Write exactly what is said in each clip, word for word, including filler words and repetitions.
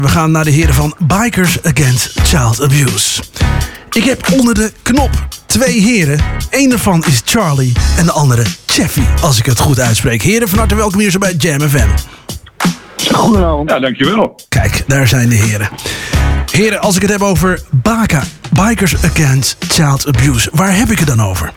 We gaan naar de heren van Bikers Against Child Abuse. Ik heb onder de knop twee heren. Eén daarvan is Charlie en de andere Cheffy, als ik het goed uitspreek. Heren, van harte welkom hier zo bij Jam F M. Goedenavond. Ja, dankjewel. Kijk, daar zijn de heren. Heren, als ik het heb over BACA, Bikers Against Child Abuse, waar heb ik het dan over?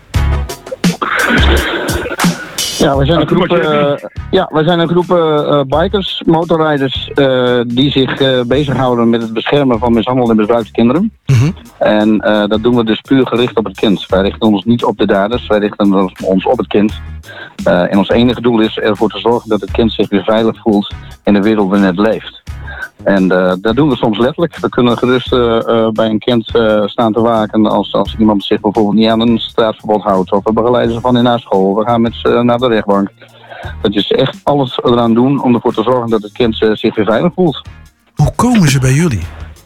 Ja, wij zijn een groep, uh, ja, wij zijn een groep uh, bikers, motorrijders, uh, die zich uh, bezighouden met het beschermen van mishandelde en misbruikte kinderen. Mm-hmm. En uh, dat doen we dus puur gericht op het kind. Wij richten ons niet op de daders, wij richten ons op het kind. Uh, en ons enige doel is ervoor te zorgen dat het kind zich weer veilig voelt in de wereld waarin het leeft. En uh, dat doen we soms letterlijk. We kunnen gerust uh, uh, bij een kind uh, staan te waken als, als iemand zich bijvoorbeeld niet aan een straatverbod houdt. Of we begeleiden ze van in naar school. We gaan met ze naar de rechtbank. Dat is echt alles eraan doen om ervoor te zorgen dat het kind uh, zich weer veilig voelt. Hoe komen ze bij jullie?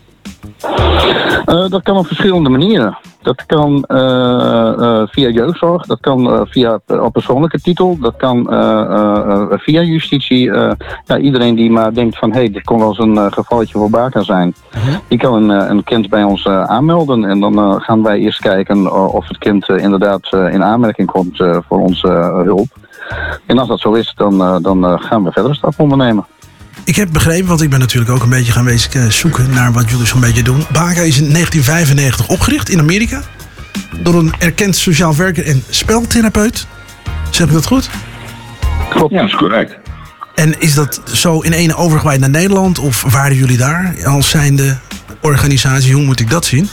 Uh, dat kan op verschillende manieren. Dat kan uh, uh, via jeugdzorg, dat kan uh, via uh, op persoonlijke titel, dat kan uh, uh, via justitie. Uh, ja, iedereen die maar denkt van hé, hey, dit kon wel eens een uh, gevalletje voor BACA zijn, uh-huh. die kan een, uh, een kind bij ons uh, aanmelden. En dan uh, gaan wij eerst kijken uh, of het kind uh, inderdaad uh, in aanmerking komt uh, voor onze uh, hulp. En als dat zo is, dan, uh, dan uh, gaan we verder stappen ondernemen. Ik heb begrepen, want ik ben natuurlijk ook een beetje gaan wezen zoeken naar wat jullie zo'n beetje doen. BACA is in negentien vijfennegentig opgericht in Amerika door een erkend sociaal werker en speltherapeut. Zeg ik dat goed? Klopt, ja, dat is correct. En is dat zo in ene overgewaaid naar Nederland of waren jullie daar als zijnde organisatie? Hoe moet ik dat zien?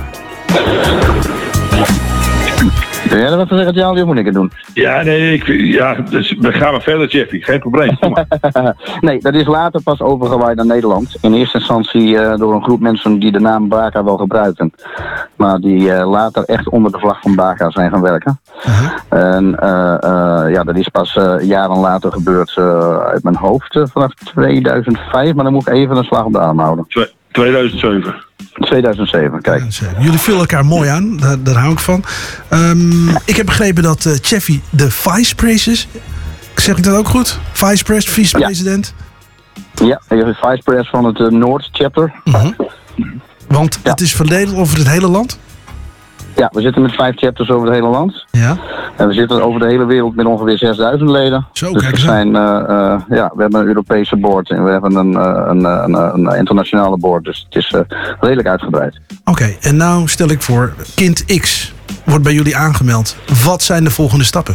Kun jij er wat van zeggen, Charlie, of moet ik het doen? Ja, nee, ik, ja, dus we gaan maar verder, Jeffy. Geen probleem. Nee, dat is later pas overgewaaid naar Nederland. In eerste instantie uh, door een groep mensen die de naam BACA wel gebruiken. Maar die uh, later echt onder de vlag van BACA zijn gaan werken. Uh-huh. En uh, uh, ja, dat is pas uh, jaren later gebeurd uh, uit mijn hoofd uh, vanaf tweeduizend vijf. Maar dan moet ik even een slag op de arm houden. tweeduizend zeven. tweeduizend zeven, kijk. Jullie vullen elkaar mooi aan, daar, daar hou ik van. Um, ik heb begrepen dat uh, Cheffy de vice-pres is. Zeg ik dat ook goed? Vice-pres, vice-president? Ja, hij is vice-pres van het uh, Noord-chapter. Uh-huh. Want ja. Het is verdeeld over het hele land? Ja, we zitten met vijf chapters over het hele land. Ja. En we zitten over de hele wereld met ongeveer zesduizend leden. Zo, dus kijk we zijn, uh, uh, ja, we hebben een Europese board en we hebben een, uh, een, een, een internationale board. Dus het is uh, redelijk uitgebreid. Oké, okay, en nou stel ik voor, kind X wordt bij jullie aangemeld. Wat zijn de volgende stappen?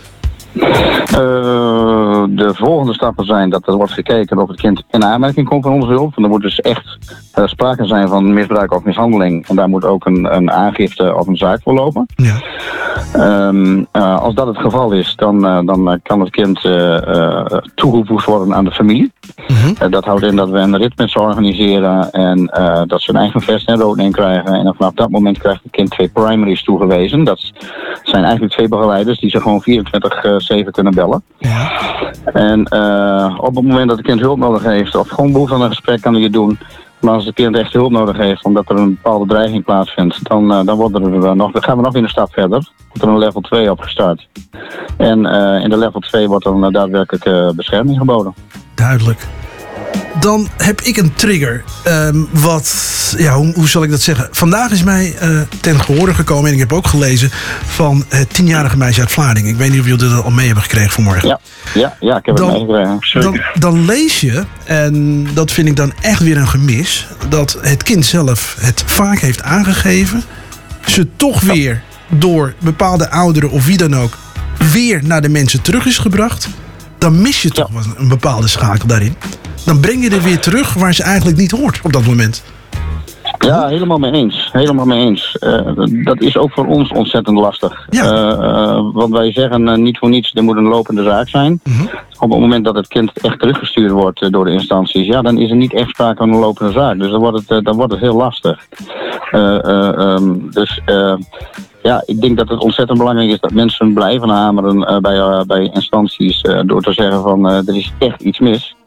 Uh, de volgende stappen zijn dat er wordt gekeken of het kind in aanmerking komt van onze hulp. En er moet dus echt uh, sprake zijn van misbruik of mishandeling. En daar moet ook een, een aangifte of een zaak voor lopen. Ja. Um, uh, als dat het geval is, dan, uh, dan kan het kind uh, uh, toegevoegd worden aan de familie. Uh-huh. Uh, dat houdt in dat we een rit met ze organiseren en uh, dat ze een eigen vest en rood in krijgen. En vanaf dat moment krijgt het kind twee primaries toegewezen. Dat zijn eigenlijk twee begeleiders die ze gewoon vierentwintig zeven kunnen bellen. Ja. En uh, op het moment dat het kind hulp nodig heeft of gewoon behoefte aan een gesprek, kan hij het doen. Maar als het kind echt hulp nodig heeft omdat er een bepaalde dreiging plaatsvindt, dan, uh, dan, worden we nog, dan gaan we nog in een stap verder. Wordt er een level twee opgestart. En uh, in de level twee wordt dan uh, daadwerkelijk uh, bescherming geboden. Duidelijk. Dan heb ik een trigger. Um, wat, ja, hoe, hoe zal ik dat zeggen? Vandaag is mij uh, ten gehore gekomen, en ik heb ook gelezen, van het tienjarige meisje uit Vlaardingen. Ik weet niet of jullie dat al mee hebben gekregen vanmorgen. Ja, ja, ja ik heb dan, het meegekregen. Dan, dan lees je, en dat vind ik dan echt weer een gemis, dat het kind zelf het vaak heeft aangegeven, ze toch weer door bepaalde ouderen of wie dan ook weer naar de mensen terug is gebracht. Dan mis je toch ja. een bepaalde schakel daarin. Dan breng je er weer terug waar ze eigenlijk niet hoort op dat moment. Ja, helemaal mee eens. Helemaal mee eens. Uh, dat is ook voor ons ontzettend lastig. Ja. Uh, uh, want wij zeggen uh, niet voor niets, er moet een lopende zaak zijn. Uh-huh. Op het moment dat het kind echt teruggestuurd wordt uh, door de instanties, ja, dan is er niet echt sprake van een lopende zaak. Dus dan wordt het, uh, dan wordt het heel lastig. Uh, uh, um, dus uh, ja, ik denk dat het ontzettend belangrijk is dat mensen blijven hameren uh, bij, uh, bij instanties uh, door te zeggen van uh, er is echt iets mis.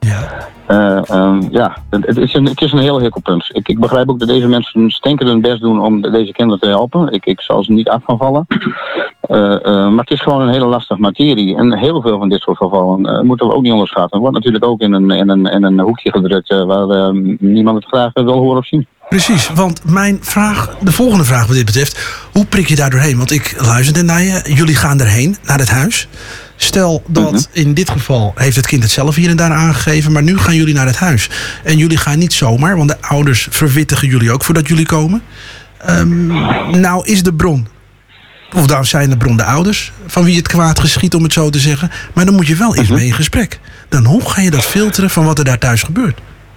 Ja, uh, um, ja het, het, is een, het is een heel hekelpunt. Ik, ik begrijp ook dat deze mensen stinkend hun best doen om deze kinderen te helpen. Ik, ik zal ze niet af gaan vallen. Uh, uh, maar het is gewoon een hele lastige materie. En heel veel van dit soort gevallen uh, moeten we ook niet onderschatten. Er wordt natuurlijk ook in een, in een, in een hoekje gedrukt uh, waar uh, niemand het graag wil horen of zien. Precies, want mijn vraag, de volgende vraag wat dit betreft, hoe prik je daar doorheen? Want ik luisterde naar je, jullie gaan erheen, naar het huis. Stel dat mm-hmm. in dit geval heeft het kind het zelf hier en daar aangegeven, maar nu gaan jullie naar het huis. En jullie gaan niet zomaar, want de ouders verwittigen jullie ook voordat jullie komen. Um, nou is de bron, of dan zijn de bron de ouders, van wie het kwaad geschiet om het zo te zeggen. Maar dan moet je wel eens mm-hmm. mee in gesprek. Dan hoe ga je dat filteren van wat er daar thuis gebeurt?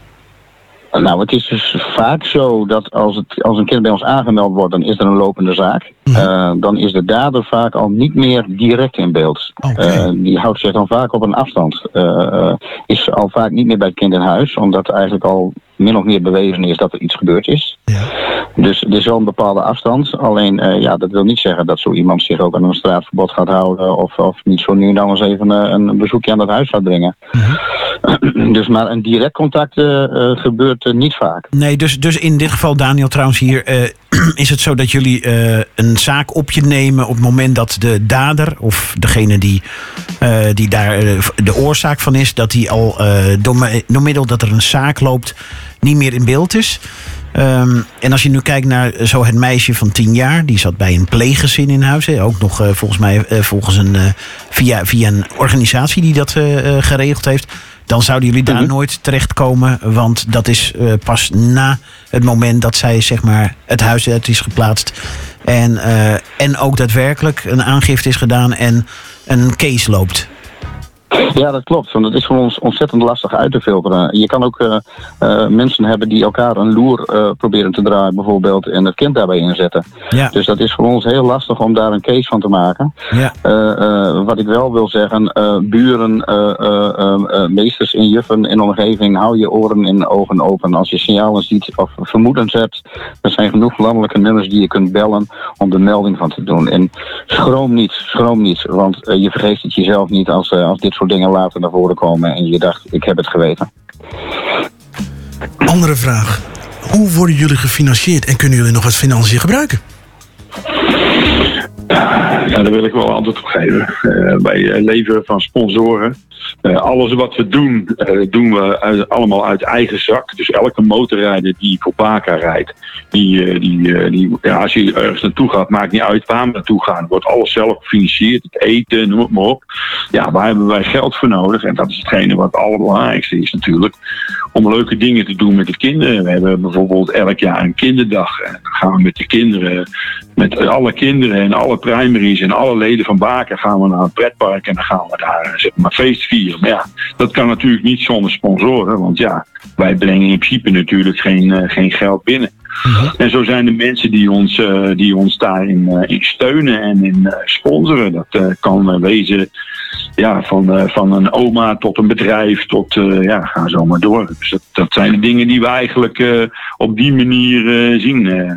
Nou, het is dus vaak zo dat als, het, als een kind bij ons aangemeld wordt, dan is er een lopende zaak. Mm-hmm. Uh, dan is de dader vaak al niet meer direct in beeld. Okay. Uh, die houdt zich dan vaak op een afstand. Uh, is al vaak niet meer bij het kind in huis, omdat eigenlijk al min of meer bewezen is dat er iets gebeurd is. Ja. Dus er is wel een bepaalde afstand. Alleen, uh, ja, dat wil niet zeggen dat zo iemand zich ook aan een straatverbod gaat houden. Of, of niet zo nu en dan eens even uh, een bezoekje aan dat huis gaat brengen. Mm-hmm. Dus maar een direct contact uh, uh, gebeurt uh, niet vaak. Nee, dus, dus in dit geval, Daniel, trouwens hier, uh, is het zo dat jullie uh, een zaak op je nemen op het moment dat de dader of degene die, uh, die daar uh, de oorzaak van is, dat die al uh, door, door middel dat er een zaak loopt niet meer in beeld is. Um, en als je nu kijkt naar zo het meisje van tien jaar, die zat bij een pleeggezin in huis. Hè, ook nog uh, volgens mij uh, volgens een, uh, via, via een organisatie die dat uh, uh, geregeld heeft. Dan zouden jullie daar mm-hmm. nooit terechtkomen. Want dat is uh, pas na het moment dat zij zeg maar het huis uit is geplaatst. En, uh, en ook daadwerkelijk een aangifte is gedaan en een case loopt. Ja, dat klopt. Want het is voor ons ontzettend lastig uit te filteren. Je kan ook uh, uh, mensen hebben die elkaar een loer uh, proberen te draaien bijvoorbeeld en het kind daarbij inzetten. Ja. Dus dat is voor ons heel lastig om daar een case van te maken. Ja. Uh, uh, wat ik wel wil zeggen, uh, buren, uh, uh, uh, meesters en juffen in de omgeving, hou je oren en ogen open. Als je signalen ziet of vermoedens hebt, er zijn genoeg landelijke nummers die je kunt bellen om de melding van te doen. En schroom niet, schroom niet, want uh, je vergeet het jezelf niet als, uh, als dit soort dingen later naar voren komen en je dacht, ik heb het geweten. Andere vraag. Hoe worden jullie gefinancierd en kunnen jullie nog wat financiën gebruiken? Ja, daar wil ik wel antwoord op geven. Uh, wij uh, leveren van sponsoren. Uh, alles wat we doen, uh, doen we uit, allemaal uit eigen zak. Dus elke motorrijder die voor Baca rijdt, die, uh, die, uh, die, ja, als je ergens naartoe gaat, maakt niet uit waar we naartoe gaan. Wordt alles zelf gefinancierd, het eten, noem het maar op. Ja, waar hebben wij geld voor nodig? En dat is hetgene wat het allerbelangrijkste is natuurlijk. Om leuke dingen te doen met de kinderen. We hebben bijvoorbeeld elk jaar een kinderdag. En dan gaan we met de kinderen, met alle kinderen en alle primaries en alle leden van Baca gaan we naar een pretpark en dan gaan we daar zeg maar feest vieren. Maar ja, dat kan natuurlijk niet zonder sponsoren, want ja, wij brengen in principe natuurlijk geen, uh, geen geld binnen. Mm-hmm. En zo zijn de mensen die ons, uh, die ons daarin uh, in steunen en in uh, sponsoren. Dat uh, kan uh, wezen ja, van, uh, van een oma tot een bedrijf tot, uh, ja, ga zo maar door. Dus dat, dat zijn de dingen die we eigenlijk uh, op die manier uh, zien. Uh.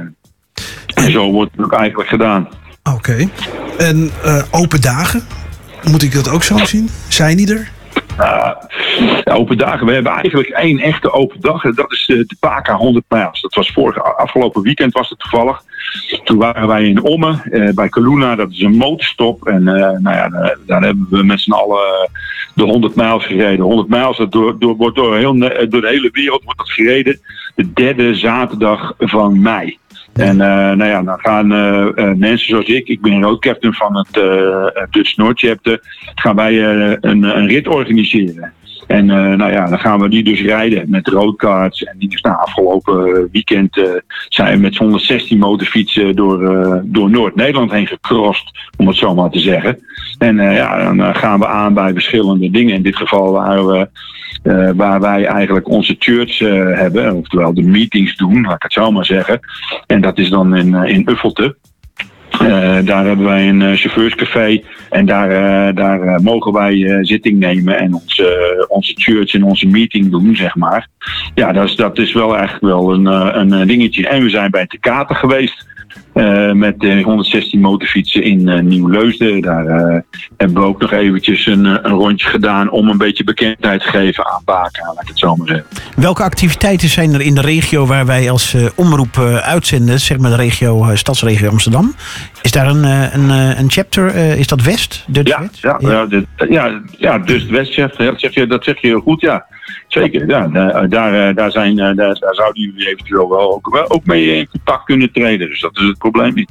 En zo wordt het ook eigenlijk gedaan. Oké. Okay. En uh, open dagen? Moet ik dat ook zo zien? Zijn die er? Uh, open dagen. We hebben eigenlijk één echte open dag. Dat is de, de Baca honderd mijls. Dat was vorige, afgelopen weekend was het toevallig. Toen waren wij in Ommen, uh, bij Kaluna. Dat is een motorstop. En uh, nou ja, daar, daar hebben we met z'n allen de honderd mijls gereden. honderd mijls, dat door, door, wordt door, heel, door de hele wereld wordt dat gereden. De derde zaterdag van mei. En uh, nou ja, dan gaan uh, uh, mensen zoals ik, ik ben roadcaptain van het uh, Dutch North Chapter, gaan wij uh, een, een rit organiseren. En uh, nou ja, dan gaan we die dus rijden met roadcards en die. Nou, afgelopen weekend uh, zijn we met honderdzestien motorfietsen door, uh, door Noord-Nederland heen gecrossed, om het zo maar te zeggen. En uh, ja, dan uh, gaan we aan bij verschillende dingen. In dit geval waren we Uh, waar wij eigenlijk onze church uh, hebben, oftewel de meetings doen, laat ik het zo maar zeggen. En dat is dan in, uh, in Uffelte. Uh, daar hebben wij een uh, chauffeurscafé en daar, uh, daar uh, mogen wij uh, zitting nemen en onze, uh, onze church en onze meeting doen, zeg maar. Ja, dat is, dat is wel eigenlijk wel een, uh, een dingetje. En we zijn bij Tecate geweest. Uh, met uh, honderdzestien motorfietsen in uh, Nieuw-Leusden. Daar uh, hebben we ook nog eventjes een, een rondje gedaan om een beetje bekendheid te geven aan Baka, laat ik het zo maar zeggen. Welke activiteiten zijn er in de regio waar wij als uh, omroep uh, uitzenden, zeg maar de regio, uh, stadsregio Amsterdam? Is daar een, uh, een, uh, een chapter, uh, is dat West? Dutch ja, West? Ja, ja. Ja, dit, ja, ja, dus West chapter, dat zeg je, dat zeg je heel goed, ja. Zeker, ja. Daar, daar, daar, zijn, daar, daar zouden jullie eventueel wel ook, ook mee in contact kunnen treden. Dus dat is het probleem niet.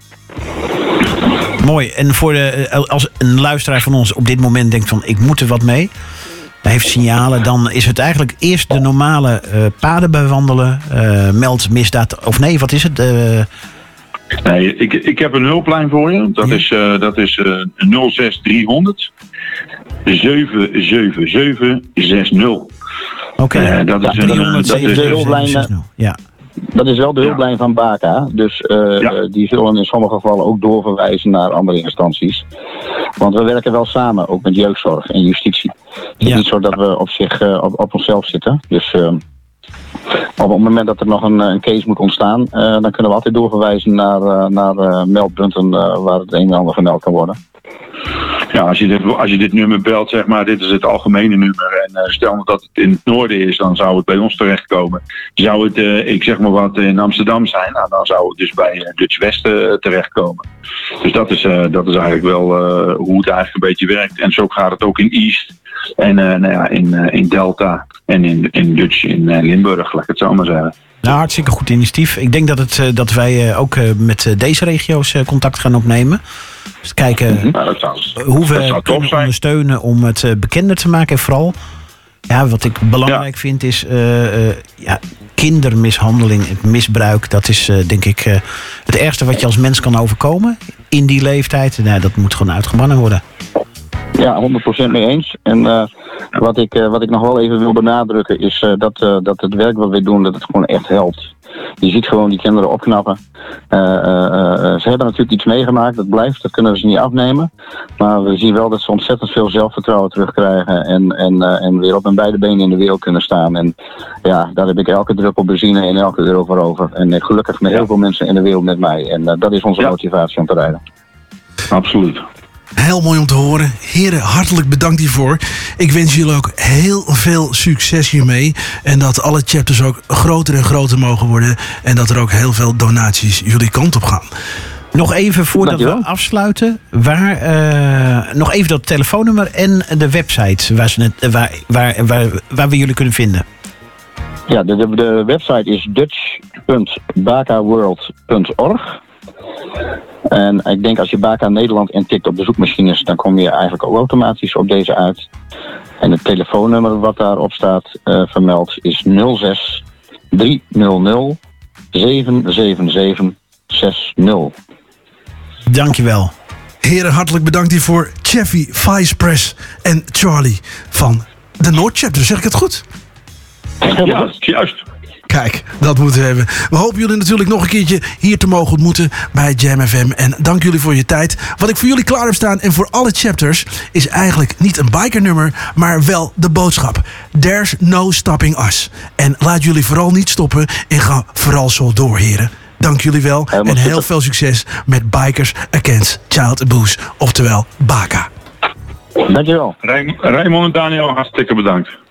Mooi. En voor de, als een luisteraar van ons op dit moment denkt van ik moet er wat mee, hij heeft signalen, dan is het eigenlijk eerst de normale uh, paden bewandelen, uh, meld misdaad, of nee, wat is het? Uh, Nee, ik, ik heb een hulplijn voor je. Dat ja. is, uh, dat is uh, nul zes driehonderd zeven zeven zeven zes nul. Oké, okay. uh, dat, ja, is een, dat is de hulplijn. Ja. Dat is wel de hulplijn ja. van Baka. Dus uh, ja. die zullen in sommige gevallen ook doorverwijzen naar andere instanties. Want we werken wel samen, ook met jeugdzorg en justitie. Het is ja. niet zo dat we op, zich, uh, op, op onszelf zitten. Dus uh, op het moment dat er nog een, een case moet ontstaan, uh, dan kunnen we altijd doorverwijzen naar, uh, naar uh, meldpunten uh, waar het een en ander gemeld kan worden. Ja, als je, dit, als je dit nummer belt, zeg maar, dit is het algemene nummer. En uh, stel dat het in het noorden is, dan zou het bij ons terechtkomen. Zou het, uh, ik zeg maar wat, in Amsterdam zijn, nou, dan zou het dus bij uh, Dutch West uh, terechtkomen. Dus dat is, uh, dat is eigenlijk wel uh, hoe het eigenlijk een beetje werkt. En zo gaat het ook in East en uh, nou ja, in, uh, in Delta en in, in Dutch in uh, Limburg, laat ik het zo maar zeggen. Nou, hartstikke goed initiatief. Ik denk dat, het, uh, dat wij uh, ook uh, met uh, deze regio's uh, contact gaan opnemen. Dus kijken mm-hmm. nou, zou, hoe we kunnen ondersteunen om het uh, bekender te maken. En vooral, ja, wat ik belangrijk ja. vind is uh, uh, ja, kindermishandeling, het misbruik. Dat is uh, denk ik uh, het ergste wat je als mens kan overkomen in die leeftijd. Nou, dat moet gewoon uitgebannen worden. Ja, honderd procent mee eens. En uh, wat, ik, uh, wat ik nog wel even wil benadrukken is uh, dat, uh, dat het werk wat we doen, dat het gewoon echt helpt. Je ziet gewoon die kinderen opknappen. Uh, uh, uh, ze hebben natuurlijk iets meegemaakt, dat blijft, dat kunnen we ze niet afnemen. Maar we zien wel dat ze ontzettend veel zelfvertrouwen terugkrijgen en, en, uh, en weer op hun beide benen in de wereld kunnen staan. En ja, daar heb ik elke druppel benzine en elke euro voor over. En uh, gelukkig met heel veel mensen in de wereld met mij. En uh, dat is onze ja. motivatie om te rijden. Absoluut. Heel mooi om te horen. Heren, hartelijk bedankt hiervoor. Ik wens jullie ook heel veel succes hiermee. En dat alle chapters ook groter en groter mogen worden. En dat er ook heel veel donaties jullie kant op gaan. Nog even voordat we afsluiten. Waar, uh, nog even dat telefoonnummer en de website waar, ze net, waar, waar, waar, waar we jullie kunnen vinden. Ja, de, de, de website is dutch punt baka world punt org. En ik denk als je Baka Nederland intikt op de zoekmachines, dan kom je eigenlijk ook automatisch op deze uit. En het telefoonnummer wat daarop staat uh, vermeld is nul zes driehonderd zeven zeven zeven zes nul. Dankjewel. Heren, hartelijk bedankt hiervoor. Cheffy, Vice Press en Charlie van de Noordchapter. Zeg ik het goed? Ja, juist. Kijk, dat moeten we hebben. We hopen jullie natuurlijk nog een keertje hier te mogen ontmoeten bij Jam F M. En dank jullie voor je tijd. Wat ik voor jullie klaar heb staan en voor alle chapters is eigenlijk niet een bikernummer, maar wel de boodschap. There's no stopping us. En laat jullie vooral niet stoppen en ga vooral zo door, heren. Dank jullie wel en heel veel succes met Bikers Against Child Abuse, oftewel Baka. Dankjewel. Raymond en Daniel, hartstikke bedankt.